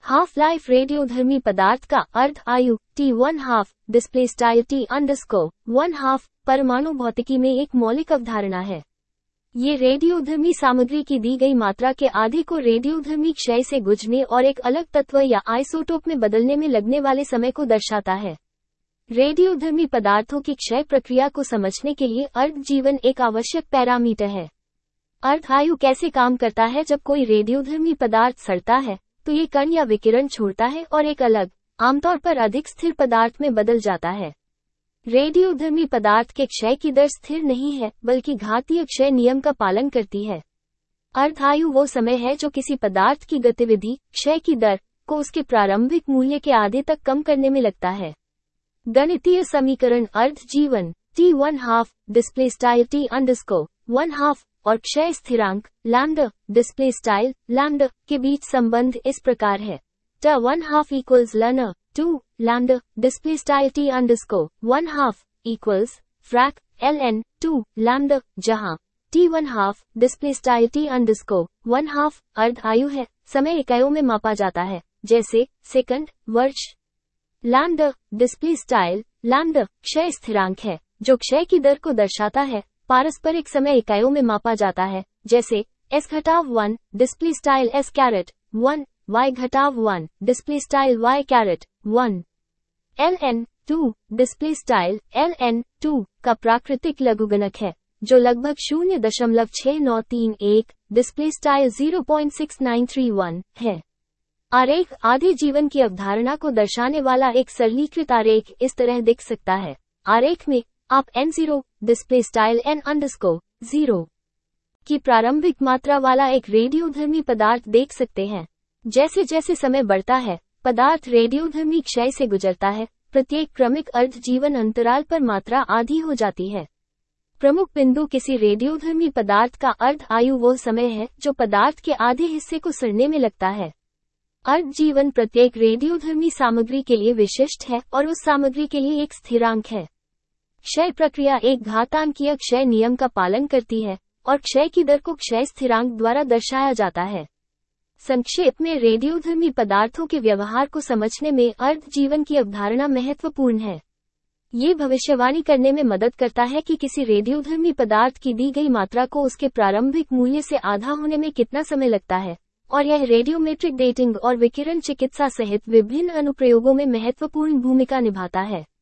Half life रेडियोधर्मी पदार्थ का अर्ध आयु T1/2 डिस्प्ले स्टाइल T_1/2 परमाणु भौतिकी में एक मौलिक अवधारणा है। ये रेडियोधर्मी सामग्री की दी गई मात्रा के आधे को रेडियोधर्मी क्षय से गुजरने और एक अलग तत्व या आइसोटोप में बदलने में लगने वाले समय को दर्शाता है। रेडियोधर्मी पदार्थों की क्षय प्रक्रिया को समझने के लिए अर्ध जीवन एक आवश्यक पैरामीटर है। अर्ध आयु कैसे काम करता है? जब कोई रेडियोधर्मी पदार्थ सड़ता है तो ये कण या विकिरण छोड़ता है और एक अलग, आमतौर पर अधिक स्थिर पदार्थ में बदल जाता है। रेडियोधर्मी पदार्थ के क्षय की दर स्थिर नहीं है, बल्कि घातीय क्षय नियम का पालन करती है। अर्ध आयु वो समय है जो किसी पदार्थ की गतिविधि, क्षय की दर, को उसके प्रारंभिक मूल्य के आधे तक कम करने में लगता है। गणितीय समीकरण अर्ध जीवन T1/2 डिस्प्ले स्टाइल T_1/2 और क्षय स्थिरांक लैम्डा डिस्प्ले स्टाइल लैम्डा के बीच संबंध इस प्रकार है। T1/2 equals ln 2 lambda display style T_1/2 equals frac ln 2 lambda, जहां T1/2 डिस्प्ले स्टाइल T_1/2 अर्ध आयु है, समय इकाइयों में मापा जाता है, जैसे सेकंड, वर्ष। लैम्डा डिस्प्ले स्टाइल लैम्डा क्षय स्थिरांक है, जो क्षय की दर को दर्शाता है, पारस्परिक समय इकाइयों में मापा जाता है, जैसे S_1 display style S_1 Y_1 display style Y_1। ln2 display style ln2 का प्राकृतिक लघुगणक है, जो लगभग 0.6931 डिस्प्ले स्टाइल 0.6931 है। आरेख आधे जीवन की अवधारणा को दर्शाने वाला एक सरलीकृत आरेख इस तरह दिख सकता है। आरेख में आप N0 डिस्प्ले स्टाइल N_0 की प्रारंभिक मात्रा वाला एक रेडियोधर्मी पदार्थ देख सकते हैं। जैसे जैसे समय बढ़ता है, पदार्थ रेडियोधर्मी क्षय से गुजरता है, प्रत्येक क्रमिक अर्ध जीवन अंतराल पर मात्रा आधी हो जाती है। प्रमुख बिंदु किसी रेडियोधर्मी पदार्थ का अर्ध आयु वो समय है जो पदार्थ के आधे हिस्से को सड़ने में लगता है। अर्ध जीवन प्रत्येक रेडियोधर्मी सामग्री के लिए विशिष्ट है और उस सामग्री के लिए एक स्थिरांक है। क्षय प्रक्रिया एक घातांकीय क्षय नियम का पालन करती है और क्षय की दर को क्षय स्थिरांक द्वारा दर्शाया जाता है। संक्षेप में रेडियोधर्मी पदार्थों के व्यवहार को समझने में अर्ध जीवन की अवधारणा महत्वपूर्ण है। ये भविष्यवाणी करने में मदद करता है कि किसी रेडियोधर्मी पदार्थ की दी गई मात्रा को उसके प्रारंभिक मूल्य से आधा होने में कितना समय लगता है, और यह रेडियोमेट्रिक डेटिंग और विकिरण चिकित्सा सहित विभिन्न अनुप्रयोगों में महत्वपूर्ण भूमिका निभाता है।